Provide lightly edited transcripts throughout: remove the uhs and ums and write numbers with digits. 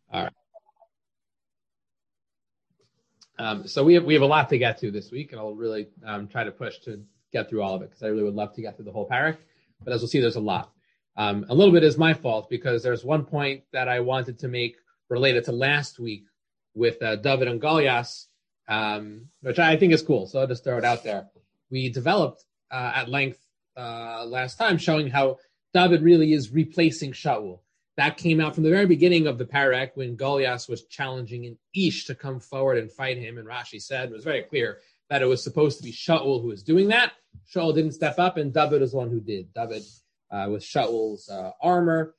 All right. So we have a lot to get to this week, and I'll really try to push to get through all of it because I really would love to get through the whole parak. But as we'll see, there's a lot. A little bit is my fault because there's one point that I wanted to make related to last week with David and Goliath, which I think is cool. So I'll just throw it out there. We developed at length last time, showing how David really is replacing Shaul. That came out from the very beginning of the parak when Goliath was challenging an Ish to come forward and fight him. And Rashi said, it was very clear that it was supposed to be Shaul who was doing that. Shaul didn't step up, and David is the one who did. David was Shaul's armor.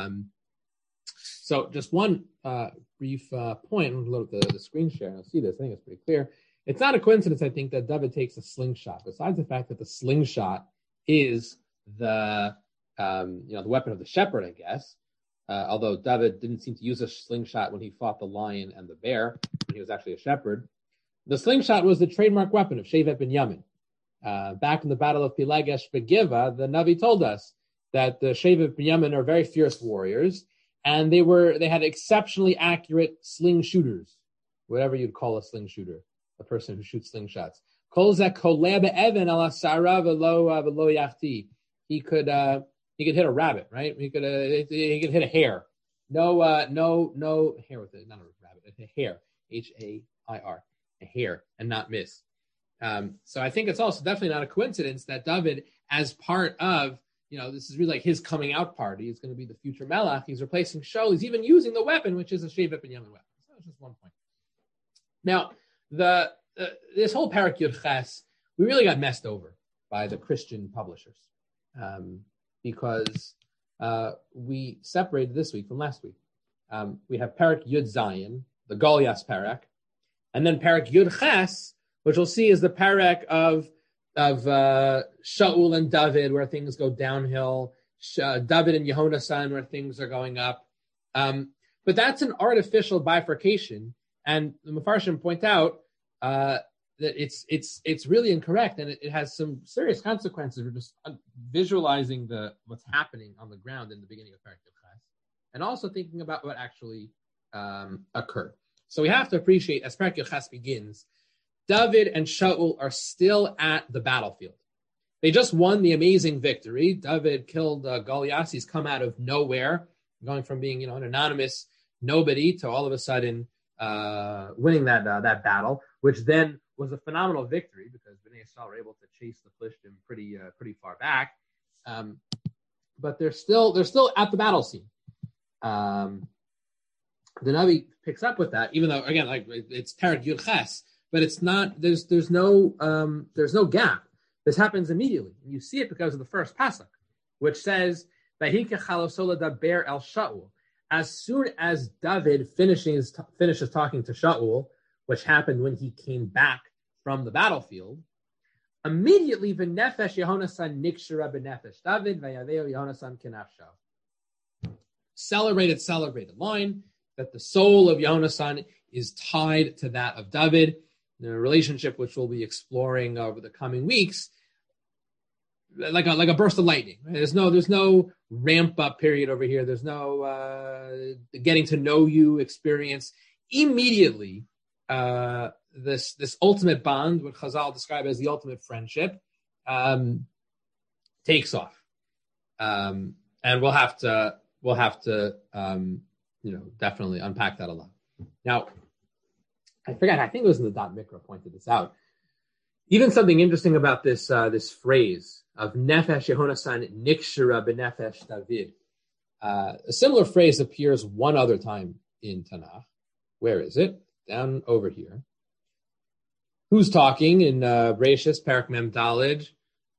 So just one brief point. I'm going to load up the screen share. I'll see this. I think it's pretty clear. It's not a coincidence, I think, that David takes a slingshot. Besides the fact that the slingshot is the weapon of the shepherd, I guess. Although David didn't seem to use a slingshot when he fought the lion and the bear, when he was actually a shepherd. The slingshot was the trademark weapon of Shevet ben Yamin. Back in the battle of Pilegesh Begiva, the Navi told us that the Shevet ben Yamin are very fierce warriors, and they had exceptionally accurate sling shooters, whatever you'd call a sling shooter, a person who shoots slingshots. He could hit a rabbit, right? He could hit a hare. No hare with it, not a rabbit, a hare, Hair, a hare, and not miss. So I think it's also definitely not a coincidence that David, as part of, this is really like his coming out party. He's going to be the future Melech. He's replacing Shaul. He's even using the weapon, which is a Shevet ben Yamin weapon. So that's just one point. Now, this whole parak Yud Ches, we really got messed over by the Christian publishers. Because we separated this week from last week. We have Parak Yud Zayin, the Goliath Parak, and then Parak Yud Ches, which we'll see is the Parak of Shaul and David, where things go downhill, David and Yehonasan, where things are going up. But that's an artificial bifurcation, and the Mefarshim point out that it's really incorrect, and it has some serious consequences. We're just visualizing what's happening on the ground in the beginning of Parak Yud Ches, and also thinking about what actually occurred. So we have to appreciate, as Parak Yud Ches begins, David and Shaul are still at the battlefield. They just won the amazing victory. David killed Goliath. He's come out of nowhere, going from being an anonymous nobody to all of a sudden winning that battle, which then was a phenomenal victory because Bnei Yisrael were able to chase the Plishtim pretty far back. But they're still at the battle scene. The Navi picks up with that, even though again, like it's Parak Yud Ches, but it's not. There's no gap. This happens immediately. And you see it because of the first pasuk, which says Vayikach Chaloso Ladaber El Shaul. As soon as David finishes talking to Shaul, which happened when he came back from the battlefield, immediately v'nefesh Yehonasan nikshara b'nefesh David v'yaveo Yehonasan kenafsho. Celebrated line that the soul of Yehonasan is tied to that of David, in a relationship which we'll be exploring over the coming weeks, like a burst of lightning. Right? There's no ramp up period over here. There's no getting to know you experience. Immediately, this ultimate bond, what Chazal describe as the ultimate friendship, takes off, and we'll have to definitely unpack that a lot. Now, I forgot. I think it was in the Dot Mikra pointed this out. Even something interesting about this phrase of Nefesh Yehonasan Nikshara B'Nefesh David. A similar phrase appears one other time in Tanakh. Where is it? Down over here. Who's talking in Bereshis Parak Mem Daled?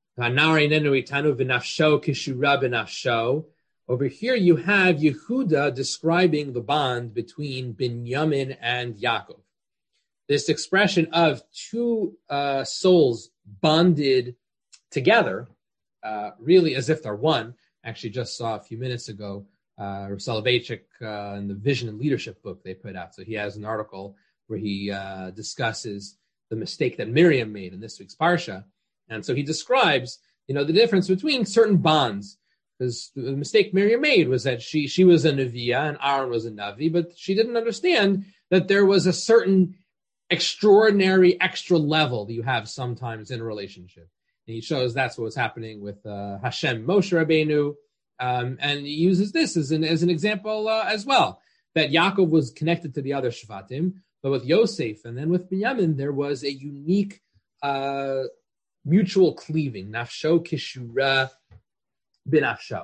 Over here you have Yehuda describing the bond between Binyamin and Yaakov. This expression of two souls bonded together, really as if they're one. Actually, just saw a few minutes ago, Rav Soloveitchik in the Vision and Leadership book they put out. So he has an article where he discusses the mistake that Miriam made in this week's Parsha. And so he describes, the difference between certain bonds Because the mistake Miriam made was that she was a Neviah and Aaron was a Navi, but she didn't understand that there was a certain extraordinary extra level that you have sometimes in a relationship. And he shows that's what was happening with Hashem Moshe Rabbeinu, and he uses this as an example as well, that Yaakov was connected to the other Shvatim, but with Yosef and then with Binyamin, there was a unique mutual cleaving, nafsho kishura binafsho.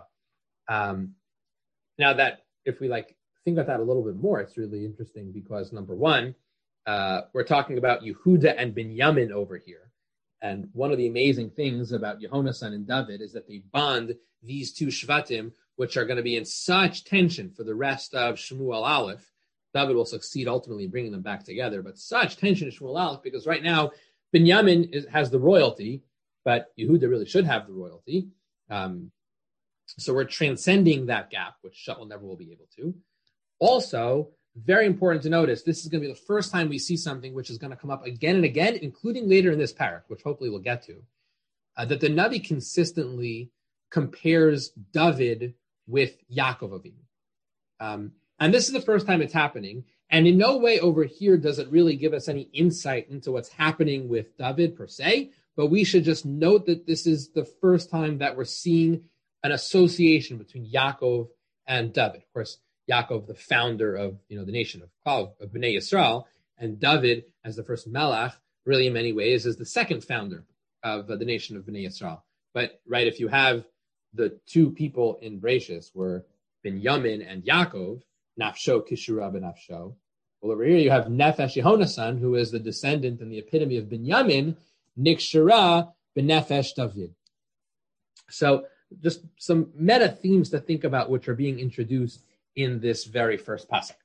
Now that if we think about that a little bit more, it's really interesting because number one, we're talking about Yehuda and Binyamin over here. And one of the amazing things about Yehonasan and David is that they bond these two Shvatim, which are going to be in such tension for the rest of Shmuel Aleph. David will succeed ultimately in bringing them back together, but such tension in Shmuel Aleph because right now Binyamin has the royalty, but Yehuda really should have the royalty. So we're transcending that gap, which Shaul never will be able to. Also, very important to notice, this is going to be the first time we see something which is going to come up again and again, including later in this parak, which hopefully we'll get to, that the Navi consistently compares David with Yaakov Avinu. And this is the first time it's happening. And in no way over here does it really give us any insight into what's happening with David per se, but we should just note that this is the first time that we're seeing an association between Yaakov and David. Of course, Yaakov, the founder of the nation of Bnei Yisrael, and David, as the first Melech, really in many ways is the second founder of the nation of Bnei Yisrael. But right, if you have the two people in Bereshis were Binyamin and Yaakov, Nafsho Kishura B'Nafsho. Well, over here you have Nefesh Yehonasan, who is the descendant and the epitome of Binyamin, Nikshara B'Nefesh David. So just some meta themes to think about, which are being introduced in this very first pasuk.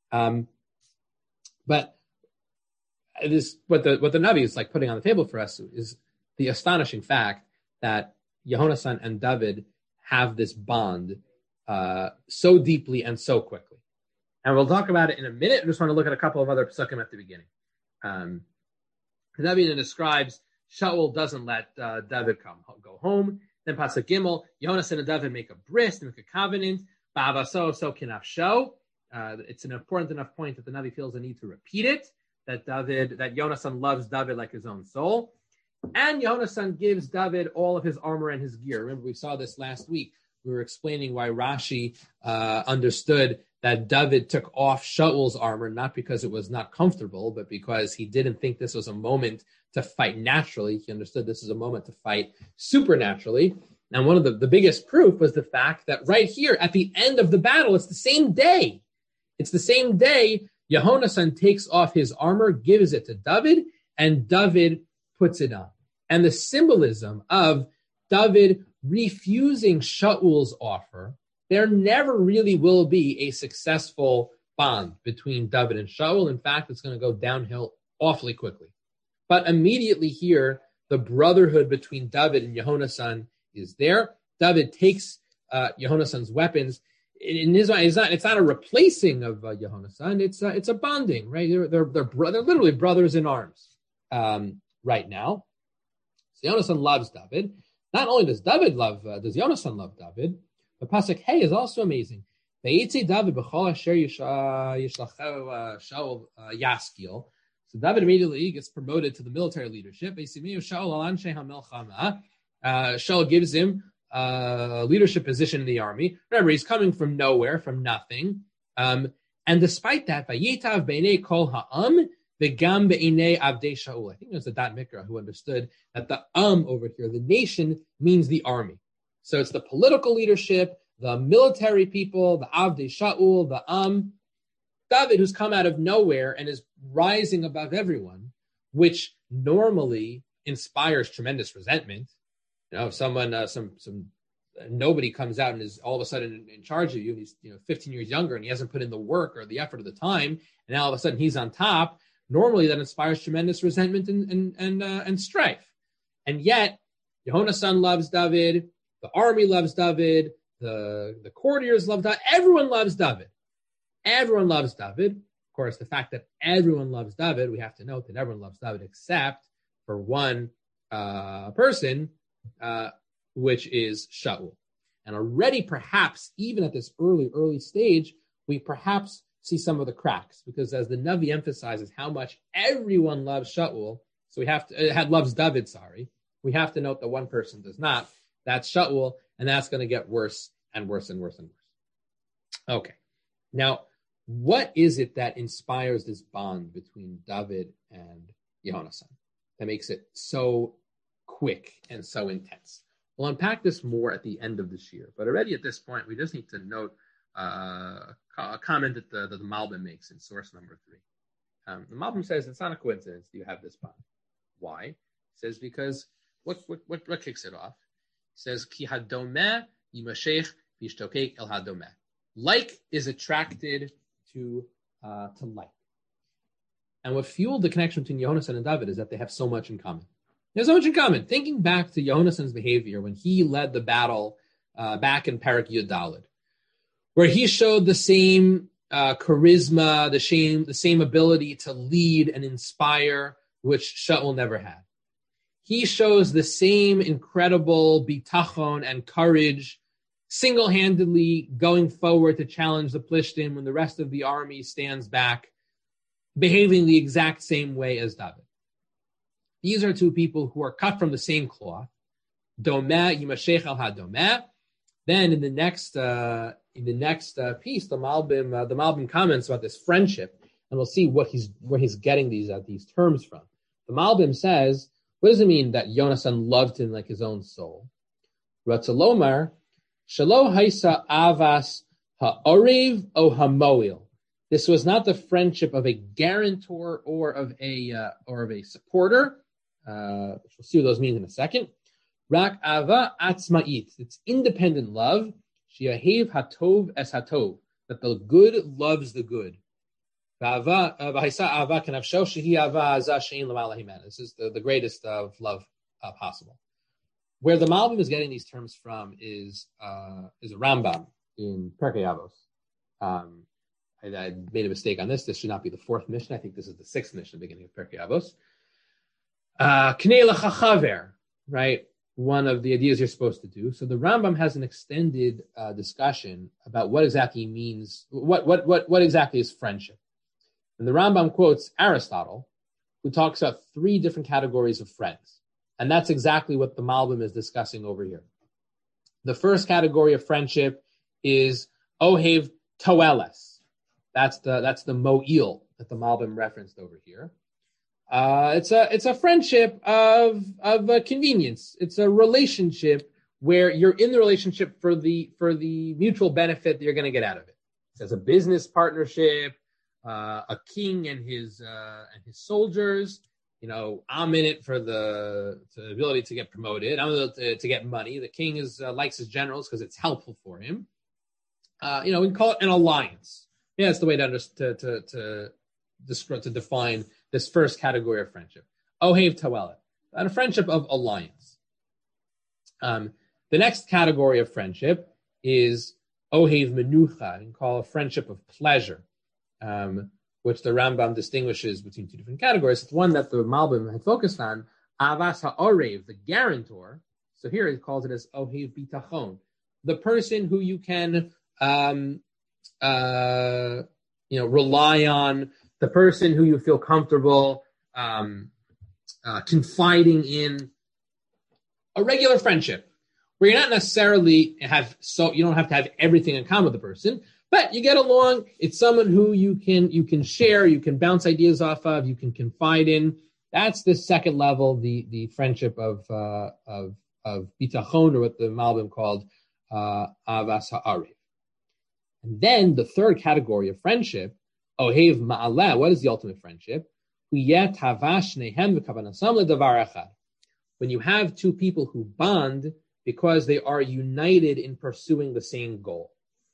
But this, what the Navi is putting on the table for us is the astonishing fact that Yehonasan and David have this bond so deeply and so quickly. And we'll talk about it in a minute. I just want to look at a couple of other psukim at the beginning. The Navi describes Shaul doesn't let David go home. Then pasuk Gimel, Yehonasan and David make a bris, they make a covenant. Ba'avaso so kinafsho. It's an important enough point that the Navi feels the need to repeat it. That Yehonasan loves David like his own soul, and Yehonasan gives David all of his armor and his gear. Remember, we saw this last week. We were explaining why Rashi understood that David took off Shaul's armor, not because it was not comfortable, but because he didn't think this was a moment to fight naturally. He understood this is a moment to fight supernaturally. And one of the biggest proof was the fact that right here at the end of the battle, it's the same day. It's the same day Yehonasan takes off his armor, gives it to David, and David puts it on. And the symbolism of David refusing Shaul's offer, there never really will be a successful bond between David and Shaul. In fact, it's going to go downhill awfully quickly. But immediately here, the brotherhood between David and Yehonasan is there. David takes Yehonasan's weapons. In his mind, it's not a replacing of Yehonasan. It's a bonding, right? They're literally brothers in arms right now. So Yehonasan loves David. Not only does Yehonasan love David, but pasuk Hey is also amazing. David b'chol asher yishlachehu Shaul yaskil. So David immediately gets promoted to the military leadership. Shaul gives him a leadership position in the army. Remember, he's coming from nowhere, from nothing. And despite that, Vayitav b'nei kol ha'am v'gam b'nei avdei Shaul. I think it was the Dat Mikra who understood that the over here, the nation, means the army. So it's the political leadership, the military people, the avdei Shaul, the David, who's come out of nowhere and is rising above everyone, which normally inspires tremendous resentment. If someone, nobody comes out and is all of a sudden in charge of you, and he's 15 years younger and he hasn't put in the work or the effort of the time, and now all of a sudden he's on top. Normally, that inspires tremendous resentment and strife. And yet, Yehonasan loves David, the army loves David, the courtiers love David. Everyone loves David. Everyone loves David. Of course, the fact that everyone loves David, we have to note that everyone loves David except for one person, which is Shaul. And already, perhaps, even at this early stage, we perhaps see some of the cracks, because as the Navi emphasizes how much everyone loves Shaul, so we have to, loves David, we have to note that one person does not. That's Shaul, and that's going to get worse and worse and worse and worse. Okay. Now, what is it that inspires this bond between David and Yonasan that makes it so quick and so intense? We'll unpack this more at the end of this year, but already at this point, we just need to note a comment that the Malbim makes in source number 3. The Malbim says it's not a coincidence that you have this bond. Why? He says because what kicks it off? He says ki hadomeh yimashech v'yishtokek el hadomeh. Like is attracted to like. And what fueled the connection between Yonasan and David is that they have so much in common. There's so much in common. Thinking back to Yonasan's behavior when he led the battle back in Perek Yud Daled, where he showed the same charisma, the same ability to lead and inspire, which Shaul never had. He shows the same incredible bitachon and courage, single-handedly going forward to challenge the Plishtim when the rest of the army stands back, behaving the exact same way as David. These are two people who are cut from the same cloth. Domeh yimashech al hadomeh. Then in the next piece, the Malbim comments about this friendship, and we'll see where he's getting these terms from. The Malbim says, what does it mean that Yonasan loved him like his own soul? Ratzalomar shelo haisa avas ha'orev o hamoil. This was not the friendship of a guarantor or of a supporter. We'll see what those mean in a second. Rak ava atzma'it. It's independent love. She'ahev hatov es hatov. That the good loves the good. This is the greatest of love possible. Where the Malbim is getting these terms from is a Rambam in Pirkei Avos. I made a mistake on this. This should not be the 4th Mishnah. I think this is the 6th Mishnah, beginning of Pirkei Avos. Knei lecha chaver, right? One of the ideas you're supposed to do. So the Rambam has an extended discussion about what exactly means, what exactly is friendship. And the Rambam quotes Aristotle, who talks about 3 different categories of friends. And that's exactly what the Malbim is discussing over here. The first category of friendship is Ohev Toeles. That's the Mo'il that the Malbim referenced over here. It's a friendship of convenience. It's a relationship where you're in the relationship for the mutual benefit that you're going to get out of it. It's a business partnership, a king and his soldiers. I'm in it for the ability to get promoted. I'm in it to get money. The king likes his generals because it's helpful for him. We can call it an alliance. Yeah, that's the way to define this first category of friendship. Ohev Toelet, and a friendship of alliance. The next category of friendship is Ohev Menucha, and call a friendship of pleasure, which the Rambam distinguishes between 2 different categories. It's one that the Malbim had focused on, Avas HaOrev, the guarantor. So here he calls it as Ohev Bitachon, the person who you can rely on, the person who you feel comfortable confiding in. A regular friendship where you're not necessarily you don't have to have everything in common with the person, but you get along. It's someone who you can share, you can bounce ideas off of, you can confide in. That's the second level, the friendship of bitachon, or what the Malbim called avas ha'arev. And then the third category of friendship, Ohev Ma'aleh. What is the ultimate friendship? When you have 2 people who bond because they are united in pursuing the same goal.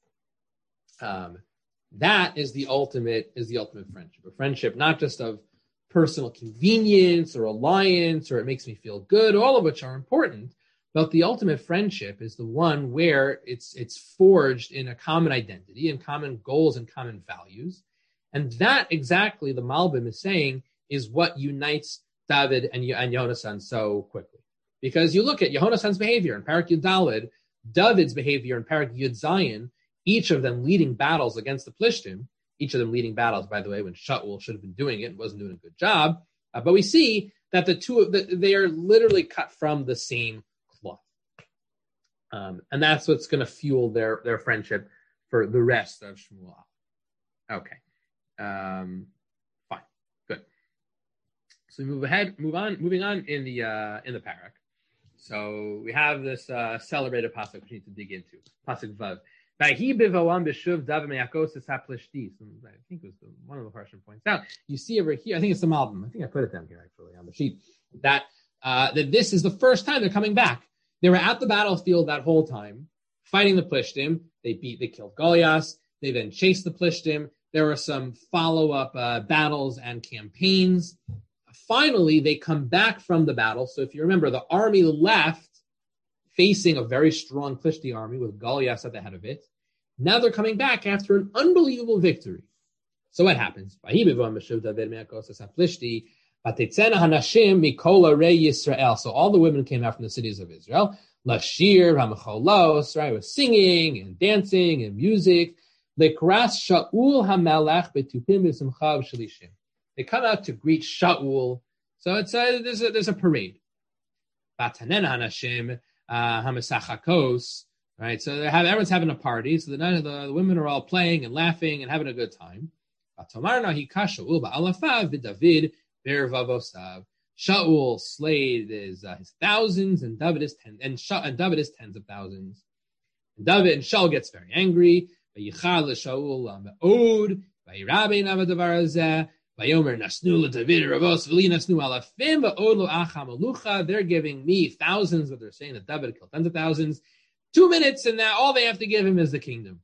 That is the ultimate friendship. A friendship not just of personal convenience or alliance or it makes me feel good, all of which are important, but the ultimate friendship is the one where it's forged in a common identity and common goals and common values. And that exactly, the Malbim is saying, is what unites David and Yonasan so quickly. Because you look at Yonasan's behavior in Perek Yud Daled, David's behavior in Parak Yud Zayin, each of them leading battles against the Plishtim, each of them leading battles, by the way, when Shaul should have been doing it and wasn't doing a good job. But we see that they are literally cut from the same cloth. And that's what's going to fuel their friendship for the rest of Shmuel. Okay. Fine. Good. So we moving on in the parak. So we have this celebrated pasuk we need to dig into. Pasuk Vav. I think it was one of the Parsha points out. You see over here, I think it's the Malbim. I think I put it down here actually on the sheet. That this is the first time they're coming back. They were at the battlefield that whole time, fighting the Plishtim. They killed Goliath. They then chased the Plishtim. There were some follow-up battles and campaigns. Finally, they come back from the battle. So if you remember, the army left facing a very strong Plishti army with Goliath at the head of it. Now they're coming back after an unbelievable victory. So what happens? So all the women came out from the cities of Israel. Lashir, Hamacholos, right, with singing and dancing and music. They come out to greet Shaul. So it's there's a parade. Right? So everyone's having a party. So the women are all playing and laughing and having a good time. Shaul slayed his thousands, and David is tens of thousands. And David and Shaul gets very angry. They're giving me thousands, but they're saying that David killed tens of thousands. 2 minutes, and now all they have to give him is the kingdom.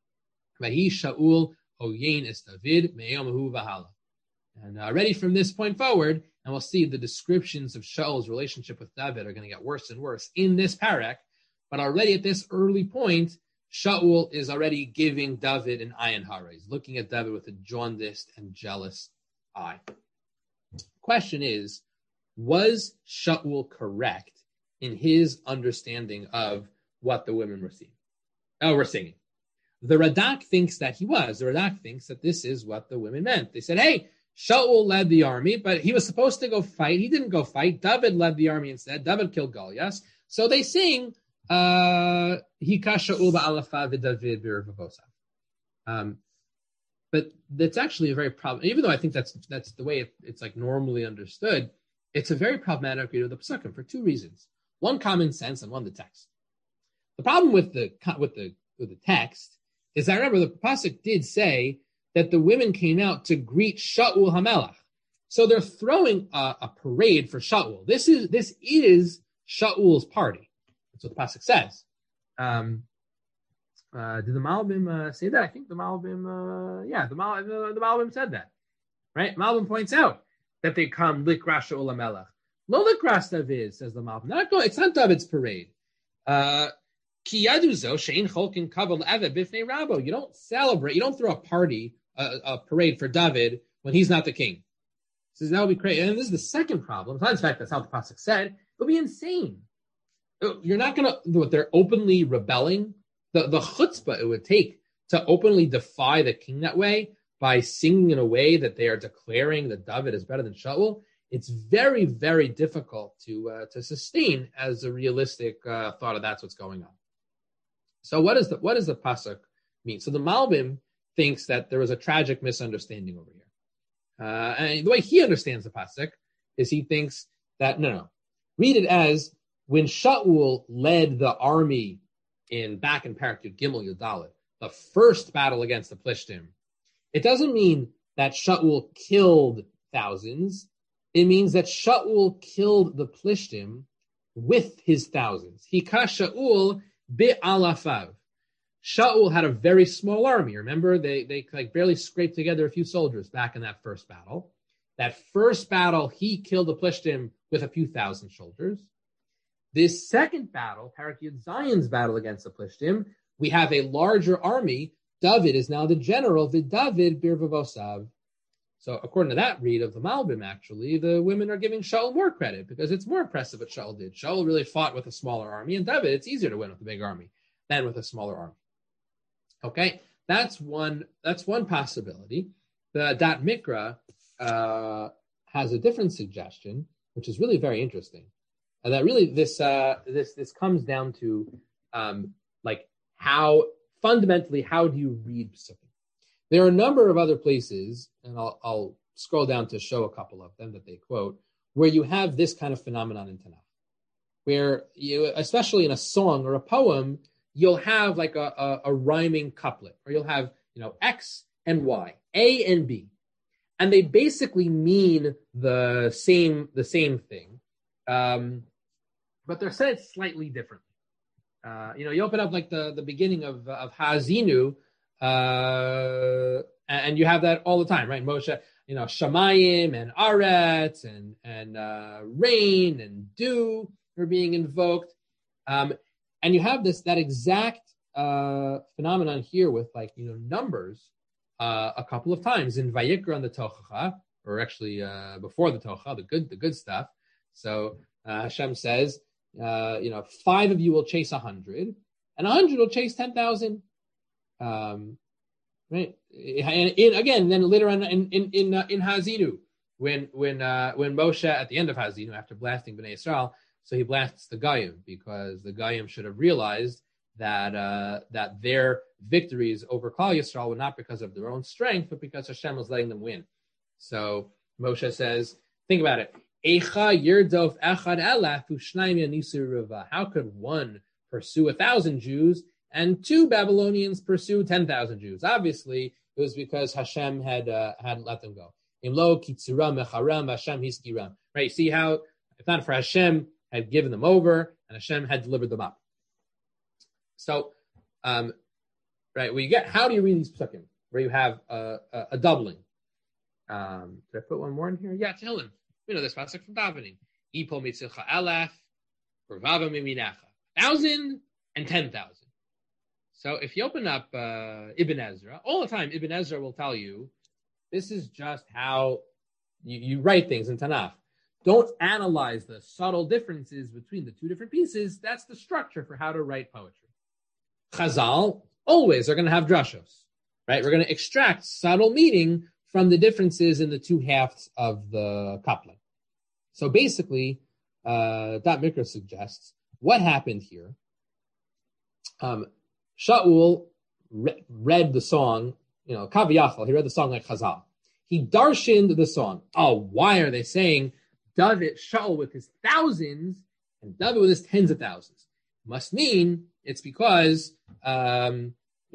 And already from this point forward, and we'll see the descriptions of Shaul's relationship with David are going to get worse and worse in this parak. But already at this early point, Shaul is already giving David an ayin hara. He's looking at David with a jaundiced and jealous eye. Question is, was Shaul correct in his understanding of what the women were singing? The Radak thinks that he was. The Radak thinks that this is what the women meant. They said, hey, Shaul led the army, but he was supposed to go fight. He didn't go fight. David led the army instead. David killed Goliath. So they sing, Hika Shaul ba'alafa v'David b'Ravabosav. But that's actually a very problem. Even though I think that's the way it's like normally understood, it's a very problematic read of the Pesukim for two reasons. One, common sense, and one, the text. The problem with the text is that, remember, the pasuk did say that the women came out to greet Shaul HaMelech. So they're throwing a parade for Shaul. This is Shaul's party. That's what the pasuk says. Did the Malbim say that? I think the Malbim, the Malbim said that. Right? Malbim points out that they come likras Shaul HaMelech. Lo likras David, says the Malbim. It's not David's parade. You don't celebrate, you don't throw a party, a parade for David when he's not the king. He says that would be crazy. And this is the second problem. In fact, that's how the pasuk said. It would be insane. You're not going to, they're openly rebelling. The chutzpah it would take to openly defy the king that way by singing in a way that they are declaring that David is better than Shaul. It's very, very difficult to sustain as a realistic thought of that's what's going on. So what does the pasuk mean? So the Malbim thinks that there was a tragic misunderstanding over here. And the way he understands the pasuk is he thinks that, no. Read it as when Shaul led the army back in Parak Yud Gimel Yud Dalet, the first battle against the Plishtim. It doesn't mean that Shaul killed thousands. It means that Shaul killed the Plishtim with his thousands. Hika Shaul bi'alafav. Shaul had a very small army. Remember, they like barely scraped together a few soldiers back in that first battle. That first battle, he killed the Plishtim with a few thousand soldiers. This second battle, Parak Yud Zayin's battle against the Plishtim, we have a larger army. David is now the general. V'David bir v'vosav. So according to that read of the Malbim, actually, the women are giving Shaul more credit because it's more impressive what Shaul did. Shaul really fought with a smaller army, and David, it's easier to win with a big army than with a smaller army. Okay, that's one possibility. The Dat Mikra has a different suggestion, which is really very interesting. And that really this comes down to how fundamentally, how do you read Psukim? There are a number of other places, and I'll scroll down to show a couple of them that they quote, where you have this kind of phenomenon in Tanakh, where you, especially in a song or a poem, you'll have like a rhyming couplet, or you'll have X and Y, A and B, and they basically mean the same thing, but they're said slightly differently. You open up like the beginning of Ha'azinu, and you have that all the time, right? Moshe, Shamayim and Aretz and rain and dew are being invoked, and you have that exact phenomenon here with numbers a couple of times in Vayikra on the Tochacha, or actually before the Tochacha, the good stuff. So Hashem says, 5 of you will chase 100, and 100 will chase 10,000. Right, and again, then later on in Ha'azinu, when Moshe at the end of Ha'azinu, after blasting Bnei Yisrael, so he blasts the Goyim because the Goyim should have realized that their victories over Klal Yisrael were not because of their own strength, but because Hashem was letting them win. So Moshe says, think about it. How could one pursue 1,000 Jews and 2 Babylonians pursue 10,000 Jews? Obviously, it was because Hashem had let them go. Right? See how, if not for Hashem, had given them over, and Hashem had delivered them up. So, right, how do you read these psukim? Where you have a doubling. Did I put one more in here? Yeah, Tehillim. We know this pasuk from davening. Ipol mitzilcha alaf, revava miminacha. 1,000 and 10,000. So if you open up Ibn Ezra, all the time Ibn Ezra will tell you, this is just how you write things in Tanakh. Don't analyze the subtle differences between the two different pieces. That's the structure for how to write poetry. Chazal always are going to have drashos, right? We're going to extract subtle meaning from the differences in the two halves of the couplet. So basically, Dat Mikra suggests what happened here. Shaul read the song, Kaviyachal, he read the song like Chazal. He darshaned the song. Oh, why are they saying Shaul with his thousands and David with his tens of thousands? Must mean it's because they're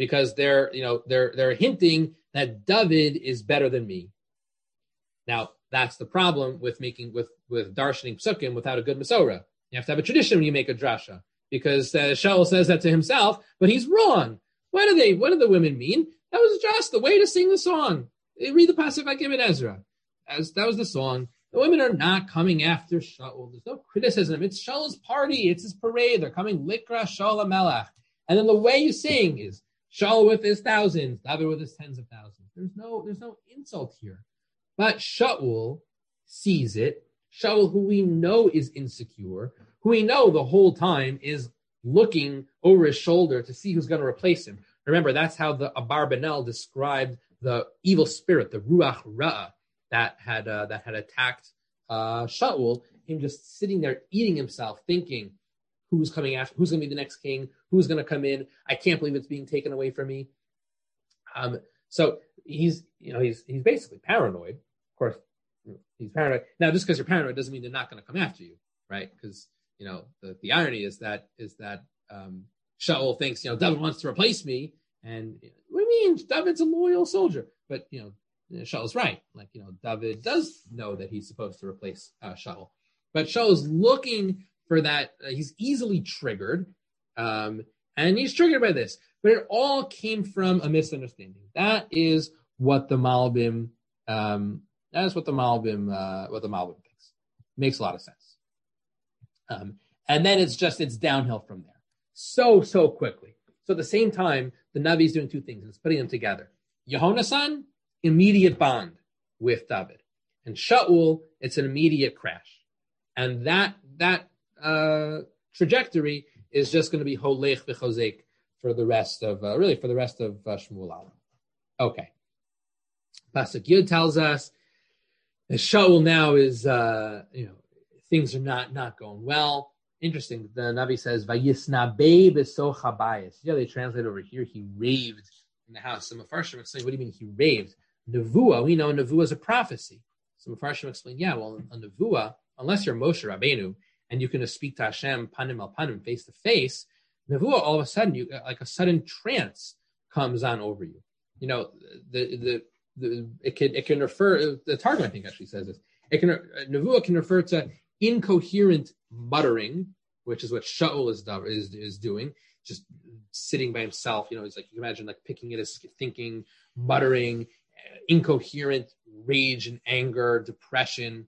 hinting that David is better than me. Now, that's the problem with darshaning psukim without a good Masorah. You have to have a tradition when you make a drasha, because Shaul says that to himself, but he's wrong. What do the women mean? That was just the way to sing the song. Read the pasuk like Ibn Ezra. That was the song. The women are not coming after Shaul. There's no criticism. It's Shaul's party. It's his parade. They're coming likra Shaul HaMelech. And then the way you sing is Shaul with his thousands, David with his tens of thousands. There's no insult here. But Shaul sees it. Shaul, who we know is insecure, who we know the whole time is looking over his shoulder to see who's going to replace him. Remember, that's how the Abarbanel described the evil spirit, the Ruach Ra'ah, that had attacked Shaul. Him just sitting there eating himself, thinking, who's coming after? Who's going to be the next king? Who's going to come in? I can't believe it's being taken away from me. So he's basically paranoid. Of course, he's paranoid. Now, just because you're paranoid doesn't mean they're not going to come after you, right? Because the irony is that Shaul thinks David wants to replace me, and what do you mean? David's a loyal soldier, but Shaul's right. David does know that he's supposed to replace Shaul, but Shaul's looking for that. He's easily triggered, and he's triggered by this. But it all came from a misunderstanding. That is what the Malbim. What the Malbim thinks. Makes a lot of sense. And then it's downhill from there. So quickly. So at the same time, the Navi is doing two things. It's putting them together. Yehonasan, immediate bond. with David. And Shaul, it's an immediate crash. And that trajectory is just going to be holech v'chozek for the rest of Shmuel Aleph. Okay. Pasuk Yud tells us that Shaul now is things are not going well. Interesting. The Navi says vayisnabei b'soch habayis. Yeah, they translate over here. He raved in the house. Some Mefarshim explain, what do you mean he raved? Nevuah, we know Nevuah is a prophecy. Some Mefarshim explain, yeah, well, a Nevuah, unless you're Moshe Rabbeinu and you can speak to Hashem panim al panim, face to face, Nevuah, all of a sudden, you like a sudden trance comes on over you. You know, it can refer. The Targum, I think, actually says this. Nevuah can refer to incoherent muttering, which is what Shaul is doing, just sitting by himself. You know, it's like you can imagine like picking at his thinking, muttering, incoherent rage and anger, depression.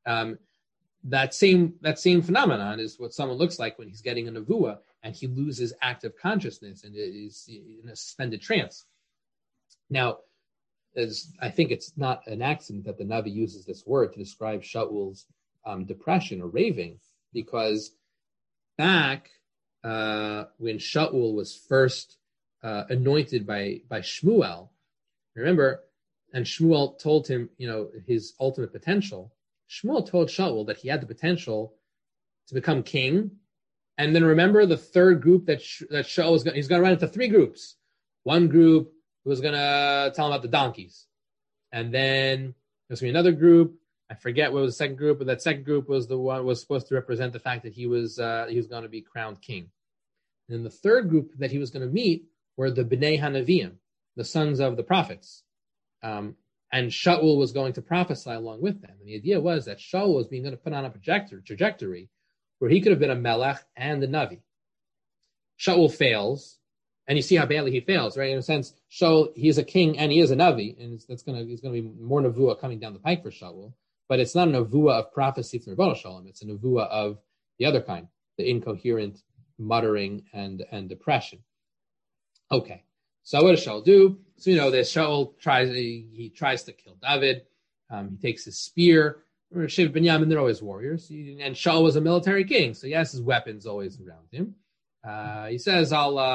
That same phenomenon is what someone looks like when he's getting a nevuah and he loses active consciousness and is in a suspended trance. Now, I think it's not an accident that the Navi uses this word to describe Shaul's depression or raving, because back when Shaul was first anointed by Shmuel, remember, and Shmuel told him, his ultimate potential. Shmuel told Shaul that he had the potential to become king. And then remember the third group that Shaul was he's going to run into three groups. One group was going to tell him about the donkeys. And then there's going to be another group. I forget what was the second group, but that second group was the one was supposed to represent the fact that he was going to be crowned king. And then the third group that he was going to meet were the Bnei Hanavim, the sons of the prophets. And Shaul was going to prophesy along with them. And the idea was that Shaul was being going to put on a trajectory where he could have been a melech and a navi. Shaul fails, and you see how badly he fails, right? In a sense, Shaul, he is a king and he is a navi, and there's going to be more nevuah coming down the pike for Shaul. But it's not a nevuah of prophecy from Rebbeinu Shalom. It's a nevuah of the other kind, the incoherent muttering and depression. Okay, so what does Shaul do? So this Shaul tries to kill David. He takes his spear. Shiv Binyamin, they're always warriors, and Shaul was a military king, so he has his weapons always around him. He says,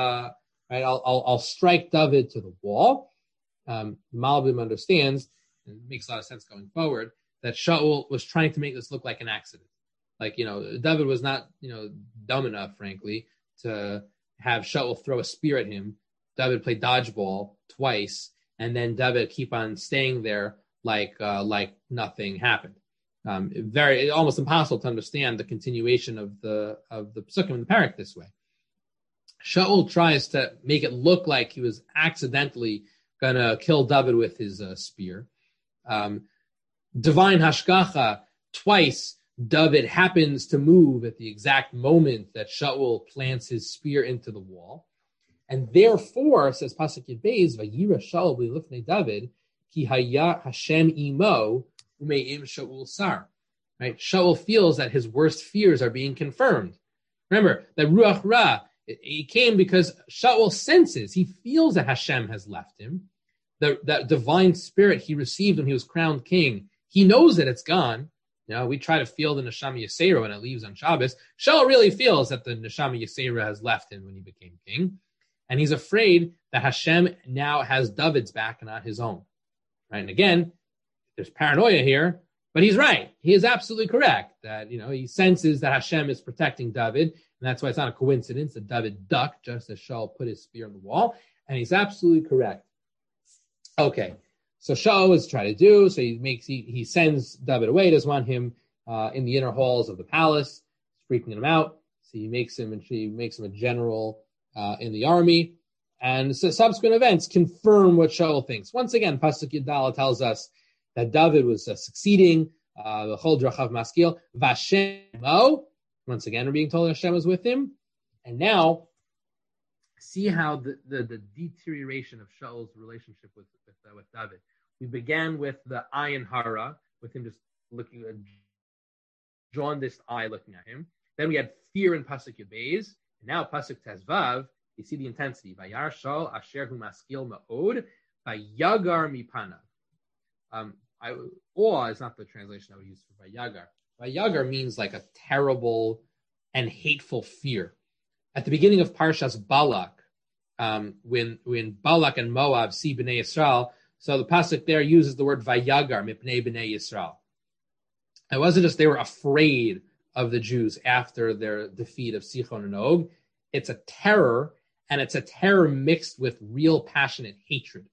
"I'll strike David to the wall." Malbim understands, and it makes a lot of sense going forward, that Shaul was trying to make this look like an accident. Like, David was not, dumb enough, frankly, to have Shaul throw a spear at him. David played dodgeball twice, and then David keep on staying there like nothing happened. Very almost impossible to understand the continuation of the Psukim and the Parak this way. Shaul tries to make it look like he was accidentally going to kill David with his spear. Divine hashgacha, twice David happens to move at the exact moment that Shaul plants his spear into the wall. And therefore, says Pasuk Yud Beis, Vayira Shaul b'lifnei David, ki haya Hashem imo umeim Shaul sar. Right? Shaul feels that his worst fears are being confirmed. Remember, that Ruach Ra, he came because Shaul senses, he feels that Hashem has left him. That divine spirit he received when he was crowned king, he knows that it's gone. We try to feel the Neshama Yisera when it leaves on Shabbos. Shaul really feels that the Neshama Yisera has left him when he became king. And he's afraid that Hashem now has David's back and not his own. Right? And again, there's paranoia here, but he's right. He is absolutely correct that, he senses that Hashem is protecting David. And that's why it's not a coincidence that David ducked just as Shaul put his spear on the wall. And he's absolutely correct. Okay. So Shaul is trying to do, so he sends David away, doesn't want him in the inner halls of the palace, freaking him out. So he makes him a general in the army, and so subsequent events confirm what Shaul thinks. Once again, Pasuk Yudala tells us that David was succeeding. The whole drachav maskil v'Hashem. Once again, we're being told Hashem was with him, and now see how the deterioration of Shaul's relationship with David. We began with the ayin hara, with him just looking at jaundiced eye looking at him. Then we had fear in Pasuk Yud Beis. Now, Pasuk Tezvav, you see the intensity. Vayar Shaul asher hu maskil ma'od, vayagar mipanav. awe is not the translation I would use for Vayagar. Vayagar means like a terrible and hateful fear. At the beginning of Parshas Balak, when Balak and Moab see Bnei Yisrael, so the pasuk there uses the word Vayagar, mipnei Bnei Yisrael. It wasn't just they were afraid of the Jews after their defeat of Sichon and Og. It's a terror, and it's a terror mixed with real passionate hatred.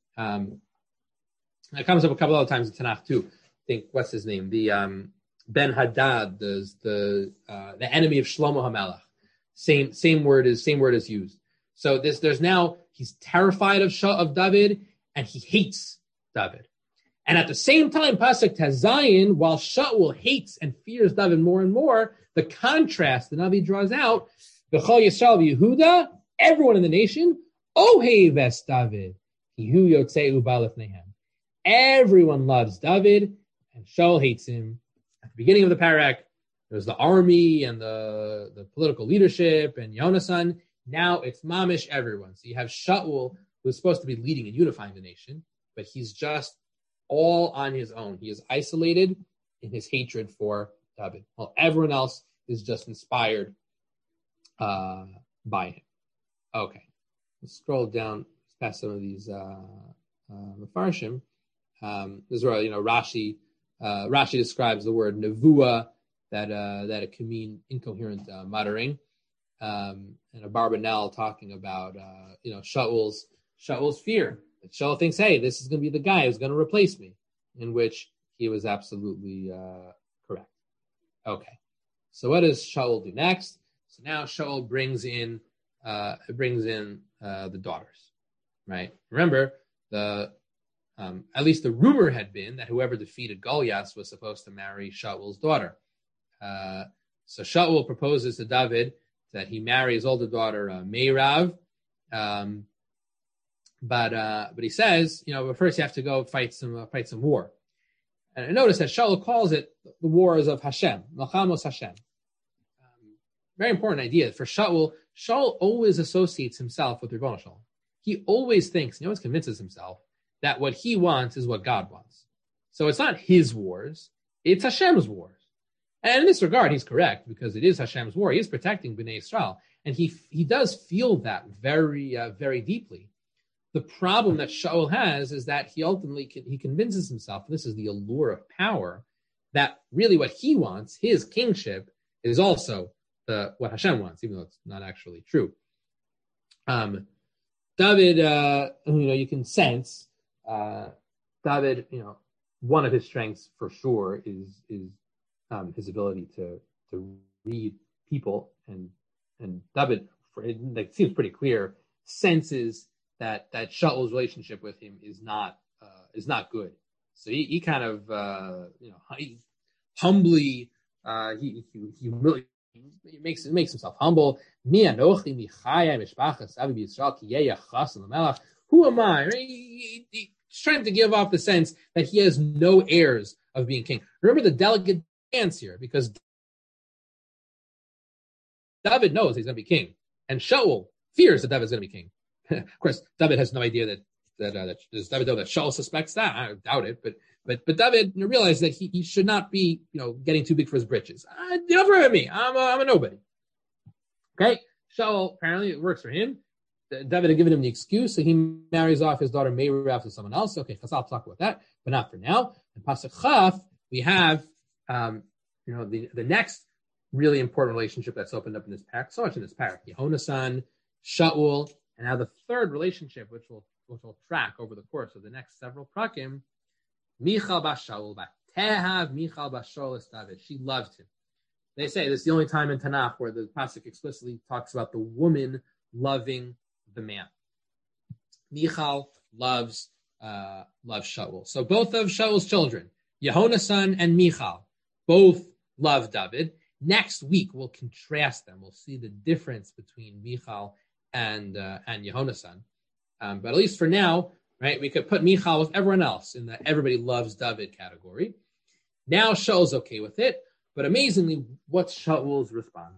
It comes up a couple other times in Tanakh too. I think, what's his name? The Ben Hadad, the enemy of Shlomo HaMelech. Same word is used. So there's now, he's terrified of David, and he hates David. And at the same time, Pasuk Tazayin, while Shaul hates and fears David more and more, the contrast the Navi draws out, V'chol Yisrael v'Yehuda, everyone in the nation, Ohev es David, Yehu yotzeu ba'lefnehem. Everyone loves David, and Shaul hates him. At the beginning of the parak, there's the army and the political leadership and Yonasan. Now it's mamish everyone. So you have Shaul, who's supposed to be leading and unifying the nation, but he's just all on his own. He is isolated in his hatred for David, while everyone else is just inspired by him. Okay, let's scroll down past some of these Mefarshim. This is where Rashi describes the word nevuah, that it can mean incoherent muttering, and Abarbanel talking about Shaul's fear. That Shaul thinks, hey, this is going to be the guy who's going to replace me, in which he was absolutely correct. Okay, so what does Shaul do next? So now Shaul brings in the daughters, right? Remember, at least the rumor had been that whoever defeated Goliath was supposed to marry Shaul's daughter. So Shaul proposes to David that he marry his older daughter Meirav, but he says, but first you have to go fight some war. And I notice that Shaul calls it the wars of Hashem, Melchamos Hashem. Very important idea for Shaul. Shaul always associates himself with Ribbono Shel Olam. He always thinks, he always convinces himself that what he wants is what God wants. So it's not his wars, it's Hashem's wars. And in this regard, he's correct, because it is Hashem's war. He is protecting Bnei Yisrael. And he does feel that very, very deeply. The problem that Shaul has is that he ultimately he convinces himself, this is the allure of power, that really what he wants, his kingship, is also what Hashem wants, even though it's not actually true. David, you can sense David, one of his strengths for sure is his ability to read people, and David, it seems pretty clear, senses that Shaul's relationship with him is not good. So he kind of he humbly he makes himself humble. Who am I? He's trying to give off the sense that he has no heirs of being king. Remember the delicate dance here, because David knows he's going to be king, and Shaul fears that David's going to be king. Of course, David has no idea that does David know that Shaul suspects that? I doubt it, but David realized that he should not be getting too big for his britches. Don't worry about me. I'm a nobody. Okay, Shaul apparently it works for him. David had given him the excuse, so he marries off his daughter Meirav to someone else. Okay, I'll talk about that, but not for now. In Pasuk Chaf, we have the next really important relationship that's opened up in this parak, so much in this parak. Yehonasan, Shaul, and now the third relationship, which we'll track over the course of the next several prakim, Michal bas Shaul, Tehav Michal bas Shaul es David. She loved him. They say this is the only time in Tanakh where the pasuk explicitly talks about the woman loving the man. Michal loves Shaul. So both of Shaul's children, Yehonasan and Michal, both love David. Next week we'll contrast them. We'll see the difference between Michal and Yehonasan. But at least for now, right, we could put Michal with everyone else in the everybody loves David category. Now Shaul's okay with it, but amazingly, what's Shaul's response?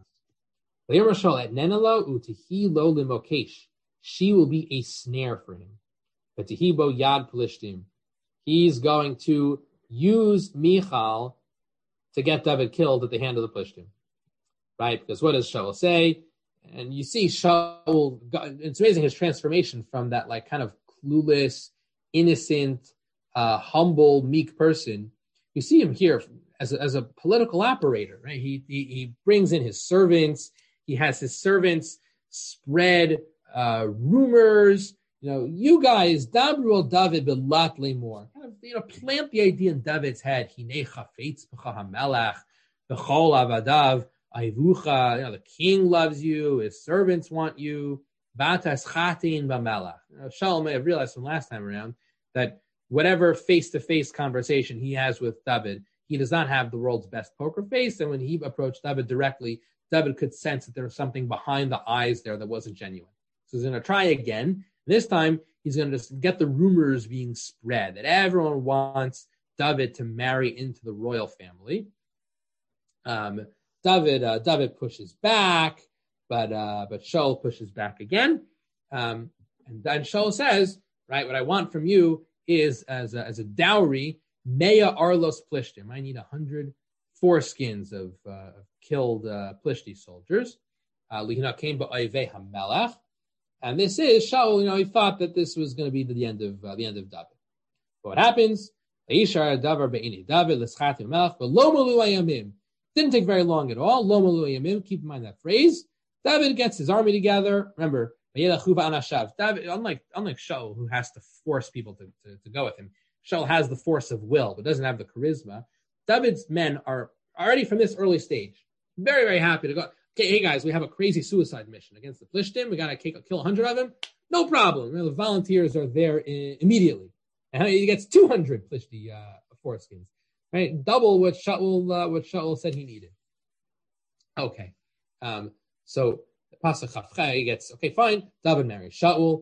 She will be a snare for him. But Tehibo Yad Pelishtim, he's going to use Michal to get David killed at the hand of the Plishtim, right? Because what does Shaul say? And you see Shaul, it's amazing his transformation from that like kind of clueless, innocent, humble, meek person. You see him here as a political operator, right? He brings in his servants. He has his servants spread rumors. You guys, Dabru al David belat lemor. Kind of, plant the idea in David's head. Hinei chafetz b'cha hamelach b'chol avadav aivucha. The king loves you. His servants want you. Batas chatin b'melach. Shaul may have realized from last time around that whatever face-to-face conversation he has with David, he does not have the world's best poker face. And when he approached David directly, David could sense that there was something behind the eyes there that wasn't genuine. So he's going to try again. This time, he's going to just get the rumors being spread that everyone wants David to marry into the royal family. David pushes back, but Shaul pushes back again. And then Shaul says, right, what I want from you is as a dowry, Mea Arlos Plishtim. I need 100 foreskins of killed Plishti soldiers. Lihina came ba'ayvei hamelach. And this is Shaul. He thought that this was going to be the end of David. But what happens? Didn't take very long at all. Lo malu ayamim. Keep in mind that phrase. David gets his army together. Remember, David, unlike Shaul, who has to force people to go with him, Shaul has the force of will, but doesn't have the charisma. David's men are already from this early stage very, very happy to go. Okay, hey guys, we have a crazy suicide mission against the Plishtim. We got to kill 100 of them. No problem. The volunteers are there immediately. And he gets 200 Plishti foreskins, right? Double what Shaul said he needed. Okay, so Pasach Chavchai gets fine. David marries Shaul.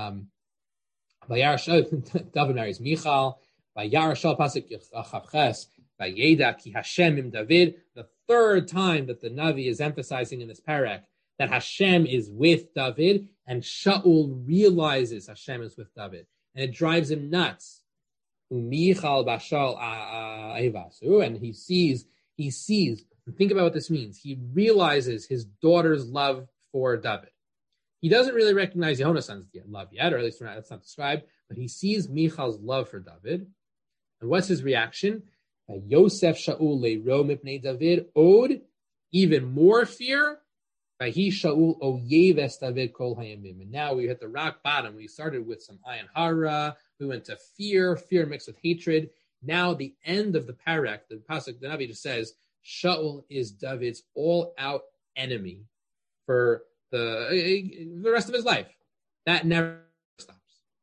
David marries Michal. Vayar Shaul Pasach Chavches. Vayeda ki Hashem im David. The third time that the Navi is emphasizing in this parak that Hashem is with David, and Shaul realizes Hashem is with David, and it drives him nuts. Michal bashal aivasu, and he sees. Think about what this means. He realizes his daughter's love for David. He doesn't really recognize Yehonason's love yet, or at least that's not described, but he sees Michal's love for David. And what's his reaction? Yosef Shaul le'ro mipnei David od, even more fear. He Shaul oyeves David kol hayamim. And now we hit the rock bottom. We started with some ayin hara. We went to fear mixed with hatred. Now the end of the parak, the pasuk, the Navi just says, Shaul is David's all-out enemy for the rest of his life. That never stops.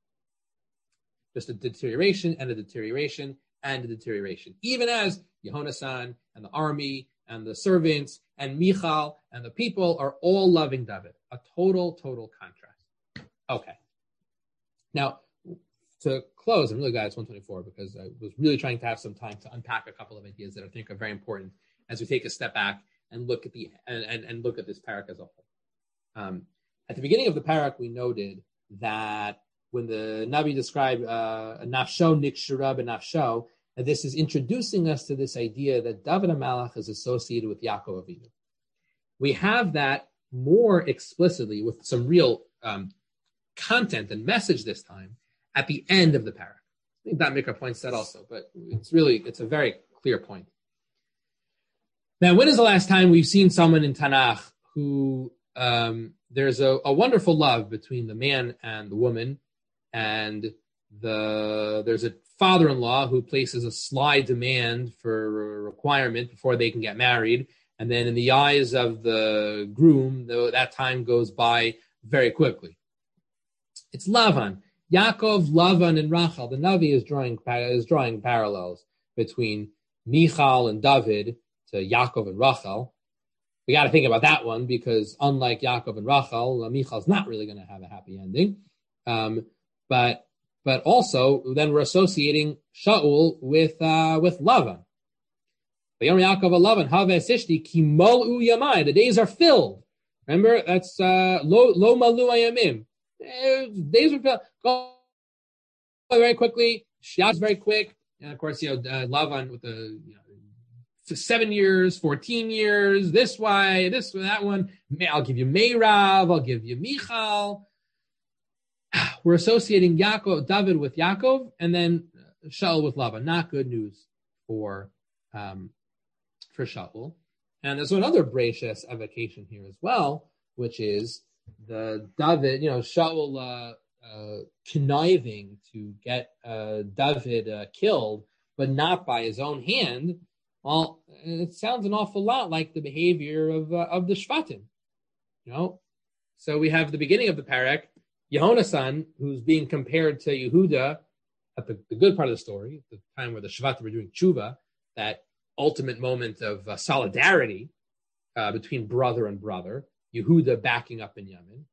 Just a deterioration and a deterioration and a deterioration. Even as Yehonasan and the army and the servants and Michal and the people are all loving David. A total contrast. Okay. Now, to close, I'm really glad it's 124 because I was really trying to have some time to unpack a couple of ideas that I think are very important as we take a step back and look at and look at this parak as a whole. At the beginning of the parak, we noted that when the Navi described nafsho nikshura benafsho, that this is introducing us to this idea that David HaMelech is associated with Yaakov Avinu. We have that more explicitly with some real content and message this time at the end of the parak. I think that Mikra points that also, but it's a very clear point. Now, when is the last time we've seen someone in Tanakh who there's a wonderful love between the man and the woman, and there's a father-in-law who places a sly demand for a requirement before they can get married, and then in the eyes of the groom, that time goes by very quickly. It's Lavan. Yaakov, Lavan, and Rachel. The Navi is drawing parallels between Michal and David to Yaakov and Rachel. We got to think about that one because unlike Yaakov and Rachel, Michal's not really going to have a happy ending. But also then we're associating Shaul with Lavan. The days are filled. Remember, that's lo malu ayamim. Days are filled. Go very quickly. Shiaz very quick. And of course, Lavan with the 7 years, 14 years, this way, that one. I'll give you Meirav, I'll give you Michal. We're associating David with Yaakov, and then Shaul with Lavan. Not good news for Shaul. And there's another Breishes evocation here as well, which is the David, Shaul conniving to get David killed, but not by his own hand. Well, it sounds an awful lot like the behavior of the Shvatim. So we have the beginning of the parak, Yehonasan, who's being compared to Yehuda at the good part of the story, the time where the Shvatim were doing tshuva, that ultimate moment of solidarity between brother and brother, Yehuda backing up Binyamin.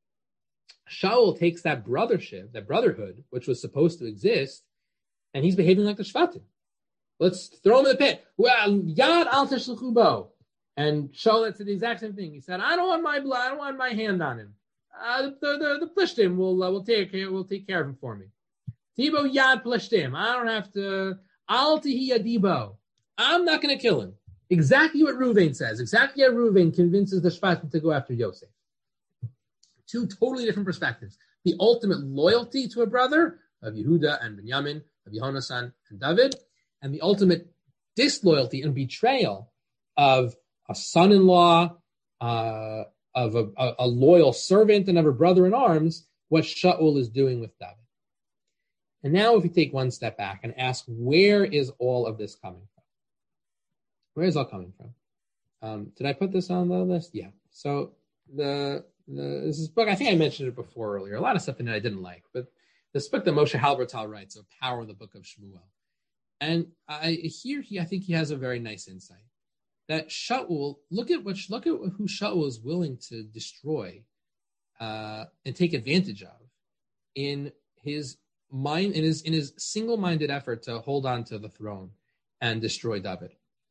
Shaul takes that brotherhood, which was supposed to exist, and he's behaving like the Shvatim. Let's throw him in the pit. Well, Yad al tishluchu bo. And Shaul said the exact same thing. He said, I don't want my blood. I don't want my hand on him. The Plishtim will take care of him for me. Dibo Yad Plishtim. I don't have to. Al tihi Yadibo. I'm not going to kill him. Exactly what Reuven says. Exactly how Reuven convinces the Shvatim to go after Yosef. Two totally different perspectives. The ultimate loyalty to a brother of Yehuda and Binyamin, of Yehonasan and David, and the ultimate disloyalty and betrayal of a son-in-law, of a loyal servant, and of a brother in arms, what Shaul is doing with David. And now if we take one step back and ask, where is all of this coming from? Where is it all coming from? Did I put this on the list? Yeah. So this is book, I think I mentioned it before earlier, a lot of stuff in it I didn't like, but this book that Moshe Halbertal writes, of Power in the Book of Shmuel. And I think he has a very nice insight that Shaul, look at who Shaul is willing to destroy and take advantage of in his mind, in his single-minded effort to hold on to the throne and destroy David.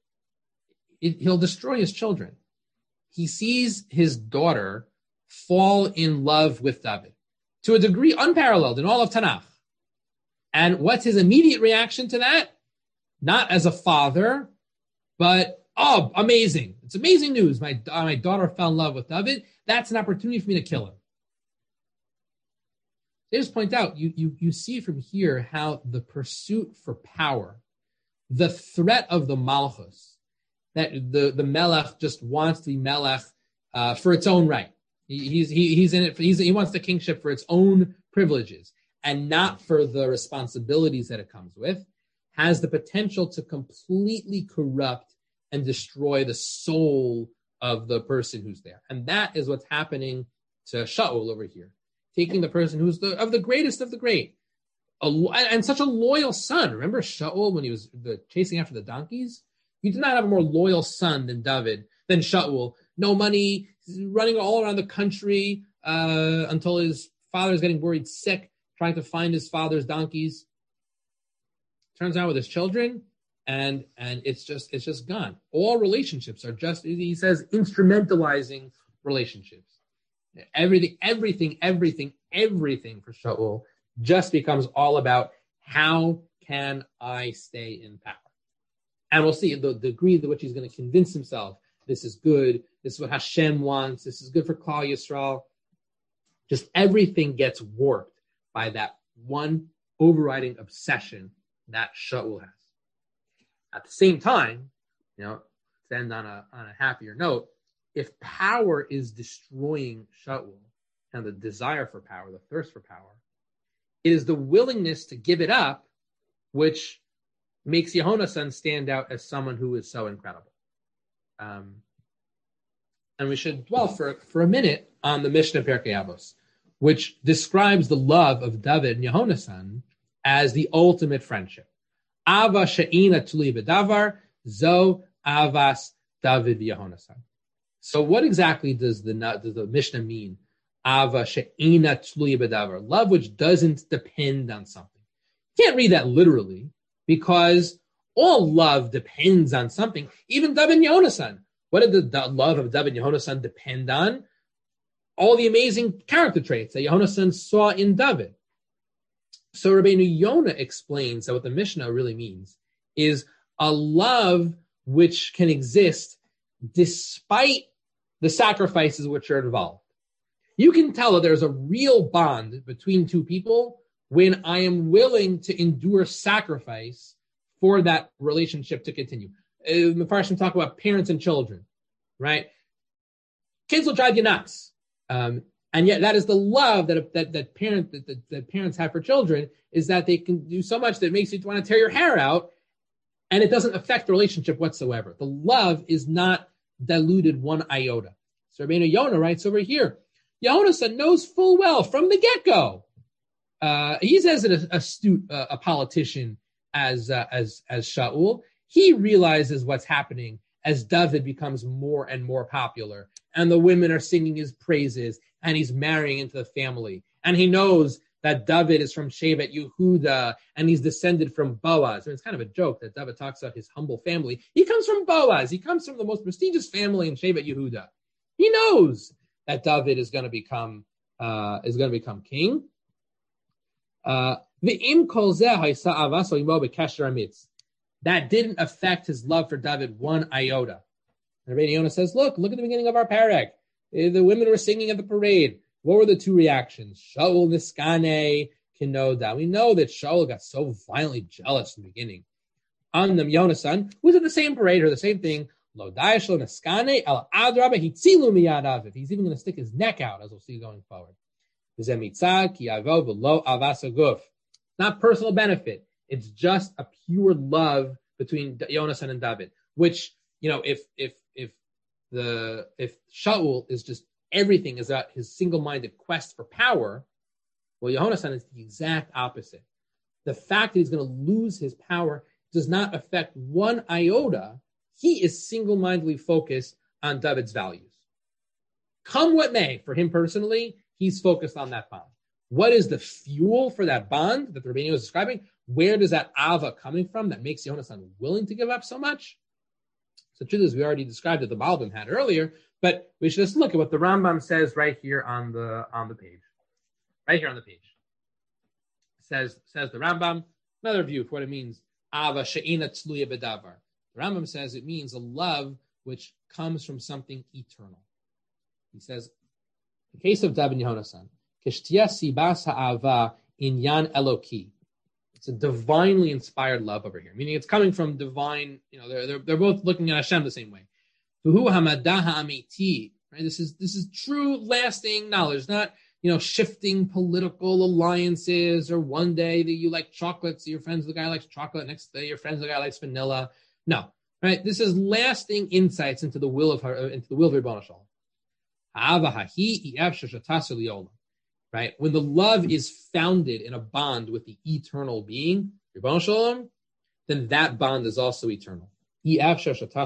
He'll destroy his children. He sees his daughter fall in love with David to a degree unparalleled in all of Tanakh. And what's his immediate reaction to that? Not as a father, but, oh, amazing. It's amazing news. My daughter fell in love with David. That's an opportunity for me to kill him. I just point out, you see from here how the pursuit for power, the threat of the Malchus, that the Melech just wants to be Melech for its own right. He's in it. He wants the kingship for its own privileges and not for the responsibilities that it comes with, has the potential to completely corrupt and destroy the soul of the person who's there. And that is what's happening to Shaul over here, taking the person who's the greatest of the great, and such a loyal son. Remember Shaul when he was chasing after the donkeys? You did not have a more loyal son than Shaul. No money, running all around the country until his father's getting worried sick, trying to find his father's donkeys. Turns out with his children, and it's just gone. All relationships are just, he says, instrumentalizing relationships. Everything for Shaul just becomes all about how can I stay in power. And we'll see the degree to which he's going to convince himself this is good, this is what Hashem wants, this is good for Klal Yisrael. Just everything gets warped by that one overriding obsession that Shaul has. At the same time, to end on a happier note, if power is destroying Shaul and the desire for power, the thirst for power, it is the willingness to give it up which makes Yehonasan stand out as someone who is so incredible. And we should dwell for a minute on the Mishnah Pirkei Avos, which describes the love of David and Yehonasan as the ultimate friendship. Ava she'ina tuli b'davar, zo avas David v'Yehonasan. So what exactly does the Mishnah mean? Ava she'ina tuli b'davar, love which doesn't depend on something. You can't read that literally, because all love depends on something. Even David and Yehonasan. What did the love of David and Yehonasan depend on? All the amazing character traits that Yehonasan saw in David. So Rabbeinu Yonah explains that what the Mishnah really means is a love which can exist despite the sacrifices which are involved. You can tell that there's a real bond between two people when I am willing to endure sacrifice for that relationship to continue. Mefarshim talk about parents and children, right? Kids will drive you nuts. And yet that is the love that parents have for children, is that they can do so much that it makes you want to tear your hair out, and it doesn't affect the relationship whatsoever. The love is not diluted one iota. So Rabbeinu Yonah writes over here, Yehonasan knows full well from the get-go. He's as an astute a politician as Shaul. He realizes what's happening as David becomes more and more popular, and the women are singing his praises, and he's marrying into the family. And he knows that David is from Shevet Yehuda, and he's descended from Boaz. I mean, it's kind of a joke that David talks about his humble family. He comes from Boaz. He comes from the most prestigious family in Shevet Yehuda. He knows that David is going to become king. That didn't affect his love for David one iota. And Rabbeinu Yonah says, look at the beginning of our parak. The women were singing at the parade. What were the two reactions? Shaul niskane kinoda. We know that Shaul got so violently jealous in the beginning. Amnam Yonasan, who's at the same parade or the same thing, lo daishlo niskane al adraba hitzilu miyad aviv. He's even going to stick his neck out, as we'll see going forward. Not personal benefit. It's just a pure love between Yonasan and David. Which, if Shaul is just everything is about his single-minded quest for power, well, Yonasan is the exact opposite. The fact that he's going to lose his power does not affect one iota. He is single-mindedly focused on David's values. Come what may, for him personally, he's focused on that bond. What is the fuel for that bond that the Rabbeinu is describing? Where does that ava coming from that makes Yonasan willing to give up so much? So the truth is, we already described that the Malbim had earlier, but we should just look at what the Rambam says right here on the page. Right here on the page. Says the Rambam, another view for what it means, ava she'ina tzluya bedavar. The Rambam says it means a love which comes from something eternal. He says, in the case of David and Yonasan, kishtia sibas ha'ava inyan eloki. It's a divinely inspired love over here, meaning it's coming from divine. They're both looking at Hashem the same way. Right? This is true, lasting knowledge, not shifting political alliances, or one day that you like chocolate, so your friends the guy likes chocolate, next day your friends the guy likes vanilla. No, right? This is lasting insights into the will of Ribbon Shalom. Right? When the love is founded in a bond with the eternal being, Ribbon Shalom, then that bond is also eternal. Because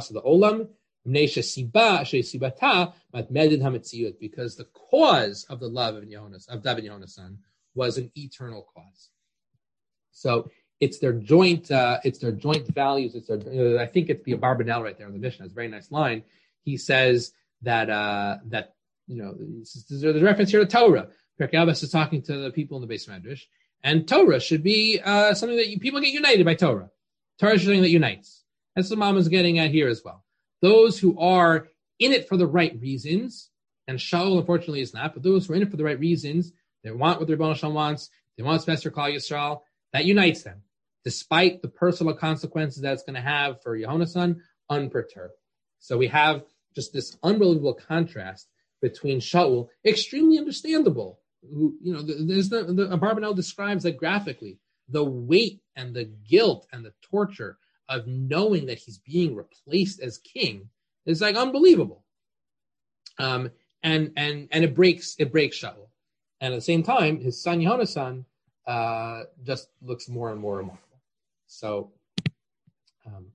the cause of the love of David and Yonasan was an eternal cause. So it's their joint values. I think it's the Abarbanel right there in the Mishnah. It's a very nice line. He says that there's a reference here to Torah. Pirkei Avos is talking to the people in the Beis Medrash, and Torah should be something that people get united by Torah. Torah is something that unites. That's what Mama's getting at here as well. Those who are in it for the right reasons, and Shaul unfortunately is not, but those who are in it for the right reasons, they want what the Ribbon Shalom wants, they want what's best for Klal Yisrael, that unites them, despite the personal consequences that it's going to have for Yehonasan, unperturbed. So we have just this unbelievable contrast between Shaul, extremely understandable. The Abarbanel describes that graphically, the weight and the guilt and the torture of knowing that he's being replaced as king is like unbelievable. And it breaks Shaul. And at the same time, his son Yehonasan just looks more and more remarkable. So